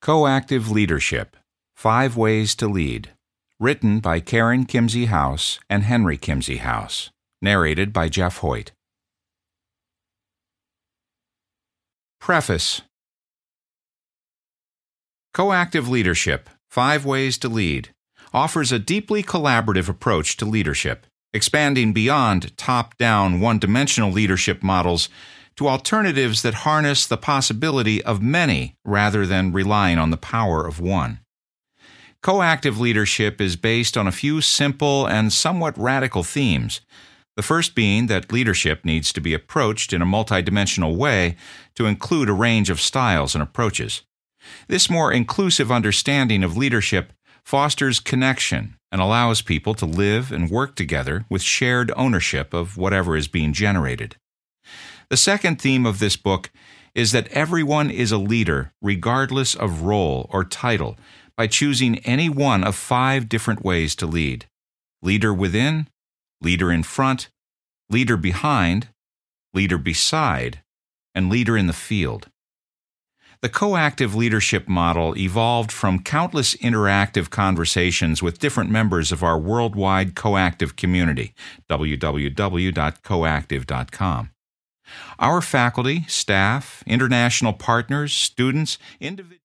Coactive Leadership: 5 Ways to Lead. Written by Karen Kimsey House and Henry Kimsey House. Narrated by Jeff Hoyt. Preface. Coactive Leadership: 5 Ways to Lead offers a deeply collaborative approach to leadership, expanding beyond top-down, one-dimensional leadership models to alternatives that harness the possibility of many rather than relying on the power of one. Coactive leadership is based on a few simple and somewhat radical themes, the first being that leadership needs to be approached in a multidimensional way to include a range of styles and approaches. This more inclusive understanding of leadership fosters connection and allows people to live and work together with shared ownership of whatever is being generated. The second theme of this book is that everyone is a leader regardless of role or title by choosing any one of 5 different ways to lead: leader within, leader in front, leader behind, leader beside, and leader in the field. The coactive leadership model evolved from countless interactive conversations with different members of our worldwide coactive community, www.coactive.com. Our faculty, staff, international partners, students, individuals,